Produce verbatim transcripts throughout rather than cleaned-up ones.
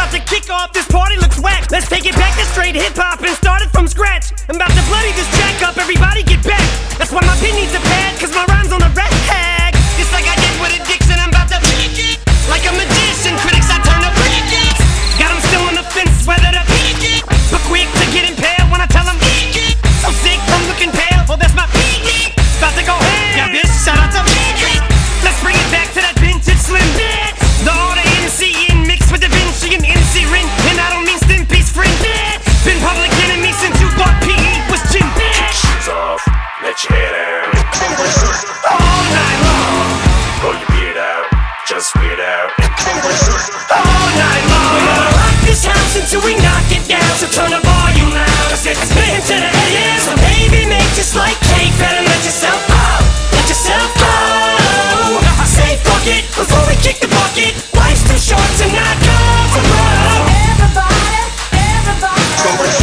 about to kick off, this party looks whack. Let's take it back to straight hip-hop and start it from scratch. I'm about to bloody this track up, everybody get back. That's why my pin needs a pad, cause my rhyme's on the rag. Just like I did with Addiction, I'm about to beat it. Like a magician, critics I turn to beat it. Got them still on the fence, whether to beat it. But quick to get impaled when I tell them beat it. So sick from looking pale, oh that's my beat it. About to go ham, yeah bitch, shout out to beat it. Let's bring it back to that vintage Slim bitch. The order M C in mixed with Da Vinci and M C Ren. And I don't mean Stimpy's friend bitch. Been public enemy since you thought P E was gym bitch. Kick shoes off, let your head out. All night long, Pull your beard out, just weird out. all night long. We're gonna rock this house until we knock it down. So turn the volume loud, cause it's been to the A M. So baby, make just like cake, better let yourself go. Let yourself go. Say fuck it before we kick the bucket. Life's too short to not go for broke. Everybody, everybody.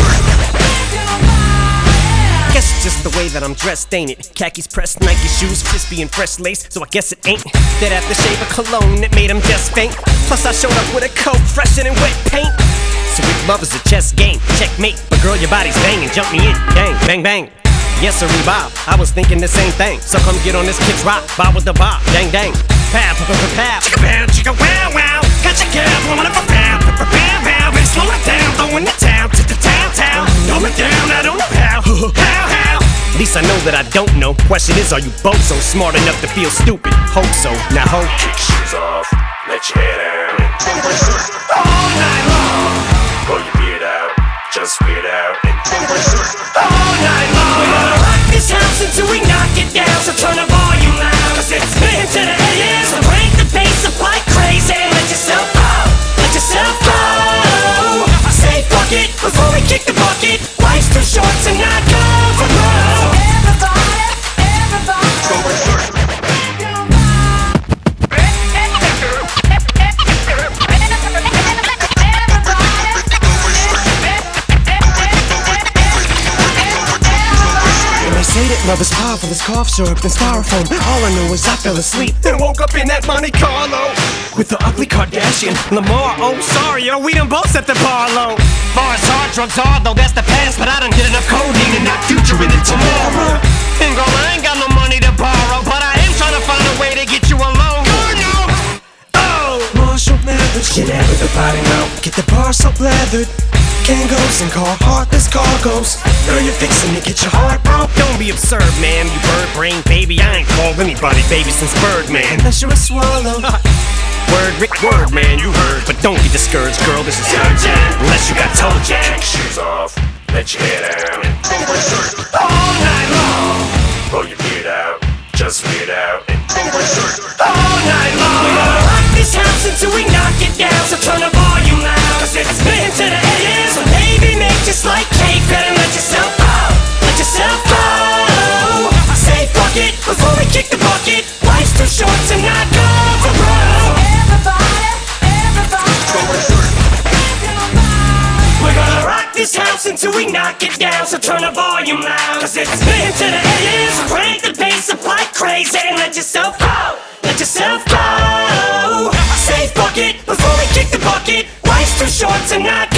Guess it's just the way that I'm dressed, ain't it? Khakis pressed, Nike shoes, crispy and fresh lace. So I guess it ain't that aftershave of cologne that made him just faint. Plus I showed up with a coat fresher than wet paint. So if love is a chess game, checkmate. But girl, your body's banging, jump me in, bang, bang, bang. Yes sir, Bob, I was thinking the same thing. So come get on this kid's rock, bob with the bob, dang, dang. Pow, pow, pow, pow, chicka pow, chicka wow, wow. Got your girl blowing up a pow, pow, pow, pow, pow. And slow it down, throwing the town to the town, town. Throw it down, I don't know how, how, how. At least I know that I don't know. Question is, are you both so smart enough to feel stupid? Hope so, now hope. Kick shoes off, let your head out. All night long, Pull your beard out, just weird out. all night long. We're gonna rock this house until we knock it down. So turn the volume loud, cause it's been to the A M. So crank the bass up like crazy. Let yourself go, let yourself go. Say fuck it before we kick the bucket. Life's too short to not go for broke. Everybody, everybody. They say that love is powerful as cough syrup and styrofoam. All I know is I fell asleep and woke up in that Monte Carlo with the ugly Kardashian Lamar. Oh, sorry, yo, we done both set the bar low. Far as hard drugs are, though, that's the past. But I done get enough codeine and not future in it tomorrow. And girl, I ain't got no money to borrow, but I am trying to find a way to get you alone. Oh, Marshall Mathers, get out of the body now. Get the bar so lathered. Kangos and Carharttless cargoes. Girl, you're fixing to get your heart broke. Don't be absurd, ma'am, you bird brain baby. I ain't called anybody baby since Birdman. Unless you're a swallow. Word, Rick, word, man, you heard. But don't get discouraged, girl, this is urgent. Unless you got toe Kick jack. shoes off, let your head out. All night long, Pull your beard out, just weird out. all night long. We're gonna rock this house until we knock it down. So turn the volume loud, cause it's been to the A M. So baby, make just like cake, better let yourself go. Let yourself go. Say fuck it before we kick the bucket. Life's too short to not go for broke. Everybody, everybody. We're gonna rock this house until we knock it down. So turn the volume loud, cause it's been to the A M. So crank the bass up like crazy and let yourself go. Let yourself go. Say fuck it before we kick the bucket. Life's too short to not